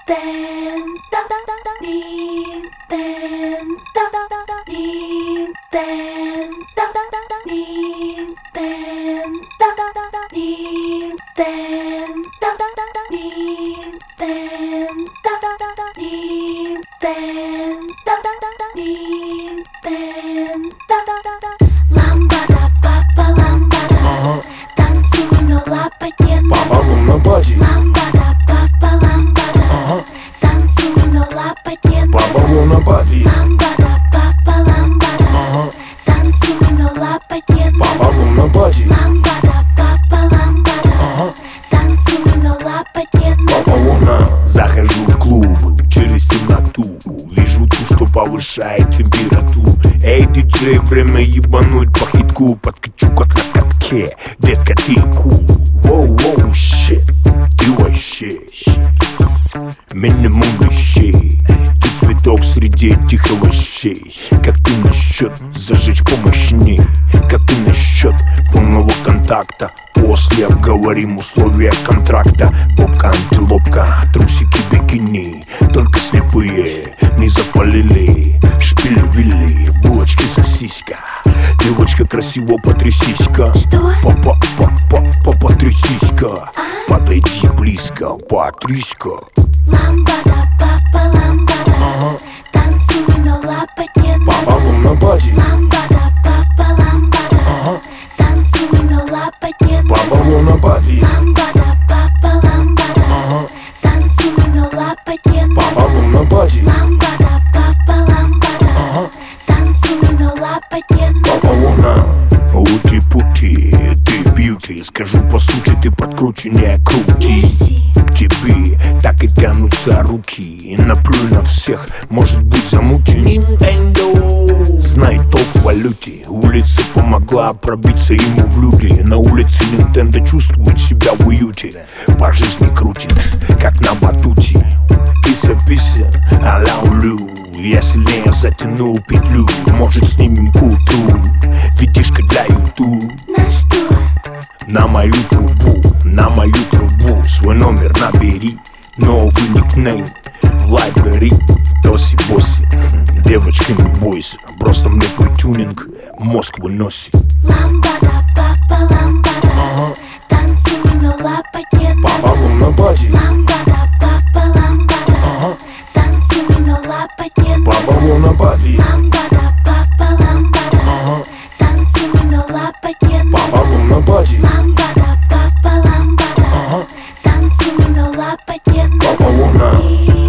Ламбада, папа, ламбада, танцуй, но лапать не надо. Ламбада, папа, ламбада, танцуй, но лапать не надо. Ламбада, папа, ламбада, танцуй, но лапать не надо. Ламбада, папа, ламбада, танцуй, но лапать не надо. Захожу в клуб через темноту, вижу ту, что повышает температуру. Эй, диджей, время ебануть по хитку. Подкачу как на катке, детка, ты кул. Воу-воу, щит, ты вообще минимум вещей. Ты цветок среди этих овощей. Как ты насчет зажечь помощней? Как ты насчет полного контакта? После обговорим условия контракта. Попка, антилопка, трусики, бикини. Только слепые не запалили. Шпиль-вилли, в булочке сосиска. Девочка, красиво потрясись-ка. Что? Потрясись-ка. Подойди близко, потрясь-ка. Ламбада, папа, ламбада, танцуй, но лапать не надо. Ламбада, папа, ламбада, танцуй, но лапать не надо. Ламбада, папа, ламбада, танцуй, но лапать не надо. Ламбада, папа, ламбада, танцуй, но лапать не надо. Ути-пути, ты бьюти. Скажу по сути, ты подкруче, не крути. Мерси. К тебе так и тянутся руки. Наплюй на всех, может быть замути. Nintendo. Знай толк в валюте. Улица помогла пробиться ему в люди. На улице Nintendo чувствует себя в уюте. По жизни крутит, как на батуте. Кися-пися, а-ля улю. Я сильнее затянул петлю. Может, снимем куту. Видишка для ютуб. На что? На мою трубу свой номер набери. Новый никнейм в лайбрери. Тоси-боси, девочка, не бойся. Просто мне твой тюнинг мозг выносит. Ламбада, папа, ламбада, танцуй, но лапать не надо. Ламбада, папа, ламбада, танцуй, но лапать не надо. Ламбада, папа, ламбада, танцуй, но лапать не надо. Ламбада, папа, ламбада, танцуй, но лапать не надо.